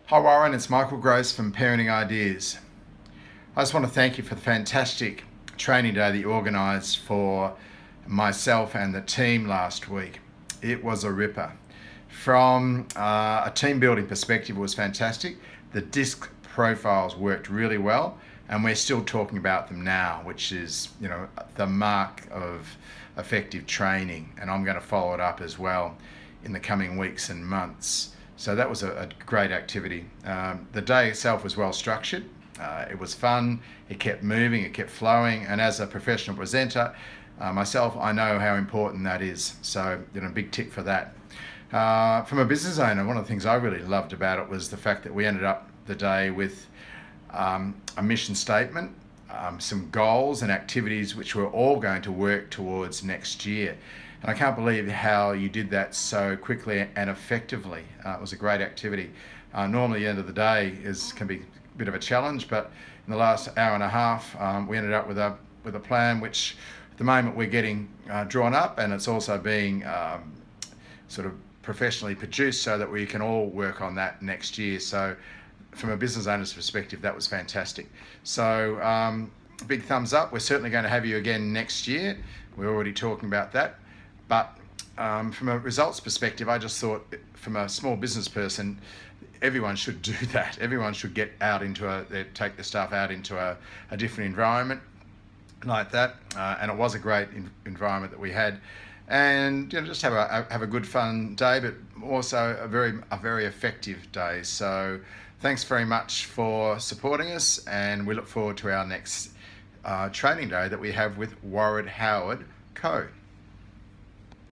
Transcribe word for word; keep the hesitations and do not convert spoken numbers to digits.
Hi Warren, it's Michael Gross from Parenting Ideas. I just want to thank you for the fantastic training day that you organised for myself and the team last week. It was a ripper. From uh, a team building perspective, it was fantastic. The disc profiles worked really well, and we're still talking about them now, which is, you know, the mark of effective training. And I'm going to follow it up as well in the coming weeks and months. So that was a, a great activity. Um, the day itself was well structured. Uh, it was fun. It kept moving. It kept flowing. And as a professional presenter, uh, myself, I know how important that is. So, you know, big tick for that. Uh, from a business owner, one of the things I really loved about it was the fact that we ended up the day with um, a mission statement, um, some goals and activities which we're all going to work towards next year. And I can't believe how you did that so quickly and effectively. Uh, it was a great activity. Uh, normally, the end of the day is can be a bit of a challenge, but in the last hour and a half, um, we ended up with a with a plan which, at the moment, we're getting uh, drawn up, and it's also being um, sort of professionally produced so that we can all work on that next year. So, from a business owner's perspective, that was fantastic. So, um, big thumbs up. We're certainly going to have you again next year. We're already talking about that. But um, from a results perspective, I just thought, from a small business person, everyone should do that. Everyone should get out into a, take the staff out into a, a different environment like that. Uh, and it was a great in, environment that we had. And you know, just have a have a good fun day, but also a very a very effective day. So thanks very much for supporting us, and we look forward to our next uh, training day that we have with Warren Howard Co.